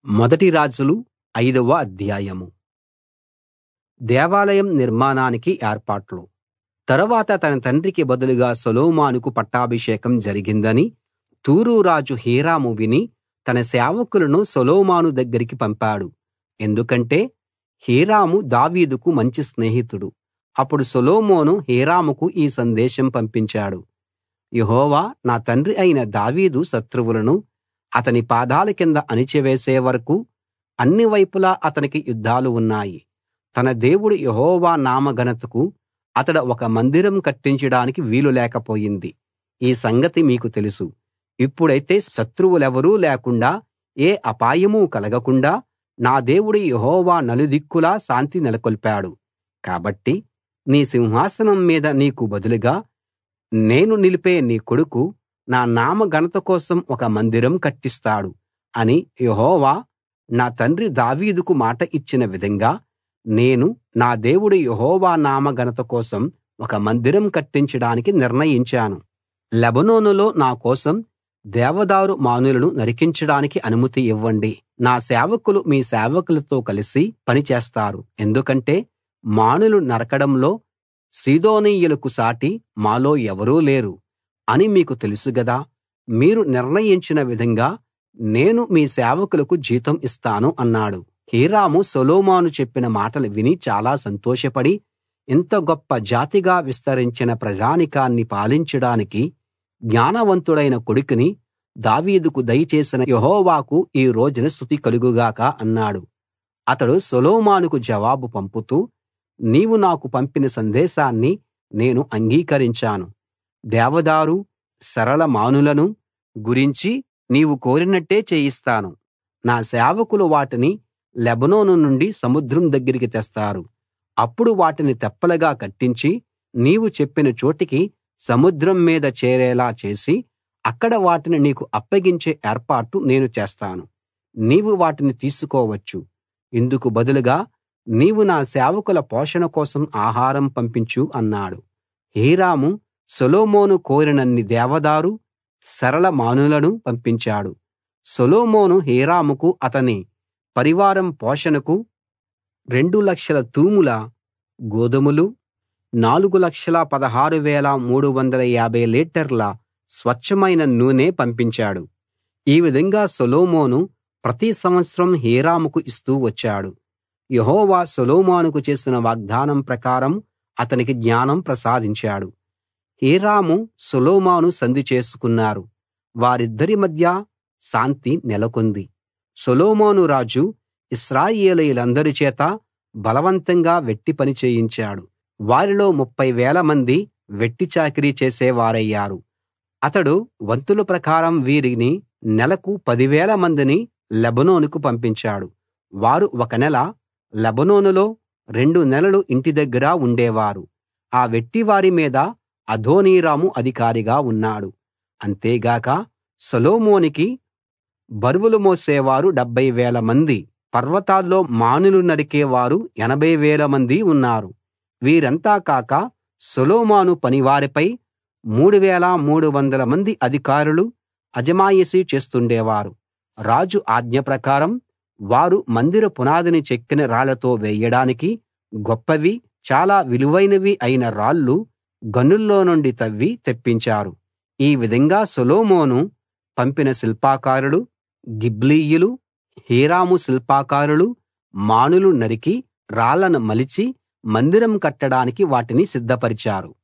మొదటి రాజులు 5వ అధ్యాయం. దేవాలయం నిర్మాణానికి ఏర్పాట్లు. తరువాత తన తండ్రికి బదులుగా సొలొమోనుకు పట్టాభిషేకం జరిగిందని తూరు రాజు హీరాము విని తన సేవకులను సొలొమోను దగ్గరికి పంపాడు. ఎందుకంటే హీరాము దావీదుకు మంచి స్నేహితుడు. అప్పుడు సొలొమోను హీరాముకు ఈ సందేశం పంపించాడు: యెహోవా నా తండ్రి అయిన దావీదు శత్రువులను అతని పాదాల కింద అణిచివేసే వరకూ అన్ని వైపులా అతనికి యుద్ధాలు ఉన్నాయి. తన దేవుడు యెహోవా నామ ఘనతకు అతడు ఒక మందిరం కట్టించడానికి వీలు లేకపోయింది. ఈ సంగతి మీకు తెలుసు. ఇప్పుడైతే శత్రువులెవరూ లేకుండా, ఏ అపాయమూ కలగకుండా నా దేవుడు యెహోవా నలుదిక్కులా శాంతి నెలకొల్పాడు. కాబట్టి నీ సింహాసనం మీద నీకు బదులుగా నేను నిలిపే నీ కొడుకు నా నామ ఘనత కోసం ఒక మందిరం కట్టిస్తాడు అని యెహోవా నా తండ్రి దావీదుకు మాట ఇచ్చిన విధంగా నేను నా దేవుడు యెహోవా నామ ఘనత కోసం ఒక మందిరం కట్టించడానికి నిర్ణయించాను. లెబానోనులో నా కోసం దేవదారు మానులను నరికించడానికి అనుమతి ఇవ్వండి. నా సేవకులు మీ సేవకులతో కలిసి పని చేస్తారు. ఎందుకంటే మానులు నరకడంలో సీదోనీయులకు సాటి మాలో ఎవరూ లేరు అని మీకు తెలుసు గదా. మీరు నిర్ణయించిన విధంగా నేను మీ సేవకులకు జీతం ఇస్తాను అన్నాడు. హీరాము సొలొమోను చెప్పిన మాటలు విని చాలా సంతోషపడి, ఇంత గొప్ప జాతిగా విస్తరించిన ప్రజానీకాన్ని పాలించడానికి జ్ఞానవంతుడైన కొడుకుని దావీదుకు దయచేసిన యెహోవాకు ఈ రోజున స్తుతి కలుగుగాక అన్నాడు. అతడు సొలొమోనుకు జవాబు పంపుతూ, నీవు నాకు పంపిన సందేశాన్ని నేను అంగీకరించాను. దేవదారు, సరళ మానులను గురించి నీవు కోరినట్టే చేయిస్తాను. నా సేవకులు వాటిని లెబానోను నుండి సముద్రం దగ్గరికి తెస్తారు. అప్పుడు వాటిని తెప్పలుగా కట్టించి నీవు చెప్పిన చోటికి సముద్రం మీద చేరేలా చేసి అక్కడ వాటిని నీకు అప్పగించే ఏర్పాటు నేను చేస్తాను. నీవు వాటిని తీసుకోవచ్చు. ఇందుకు బదులుగా నీవు నా సేవకుల పోషణ కోసం ఆహారం పంపించు అన్నాడు. హీరాము సొలొమోను కోరినన్ని దేవదారు, సరళ మానులను పంపించాడు. సొలొమోను హీరాముకు అతని పరివారం పోషణకు 2,00,000 తూముల గోదుమలు, 4,16,350 లీటర్ల స్వచ్ఛమైన నూనె పంపించాడు. ఈ విధంగా సొలొమోను ప్రతి సంవత్సరం హీరాముకు ఇస్తూ వచ్చాడు. యెహోవా సొలొమోనుకు చేసిన వాగ్దానం ప్రకారం అతనికి జ్ఞానం ప్రసాదించాడు. హీరాము సొలొమోను సంధి చేసుకున్నారు. వారిద్దరి మధ్య శాంతి నెలకొంది. సొలొమోను రాజు ఇశ్రాయేలీయులందరి చేత బలవంతంగా వెట్టి పని చేయించాడు. వారిలో 30,000 మంది వెట్టి చాకిరీ చేసేవారయ్యారు. అతడు వంతుల ప్రకారం వీరిని నెలకు 10,000 మందిని లెబానోనుకు పంపించాడు. వారు ఒక నెల లెబానోనులో, 2 నెలలు ఇంటి దగ్గర ఉండేవారు. ఆ వెట్టివారి మీద అదోనీరాము అధికారిగా ఉన్నాడు. అంతేగాక సొలొమోనుకి బరువులు మోసేవారు 70,000 మంది, పర్వతాల్లో మానులు నరికేవారు 80,000 మంది ఉన్నారు. వీరంతా కాక సొలొమోను పనివారిపై 3,300 మంది అధికారులు అజమాయిషీ చేస్తుండేవారు. రాజు ఆజ్ఞ ప్రకారం వారు మందిర పునాదిని చెక్కిన రాళ్లతో వేయడానికి గొప్పవి, చాలా విలువైనవి అయిన రాళ్లు గనుల్లో నుండి తవ్వి తెప్పించారు. ఈ విధంగా సొలొమోను పంపిన శిల్పకారులు, గిబ్లీయులు, హీరాము శిల్పకారులు మానులు నరికి రాళ్లను మలిచి మందిరం కట్టడానికి వాటిని సిద్ధపరిచారు.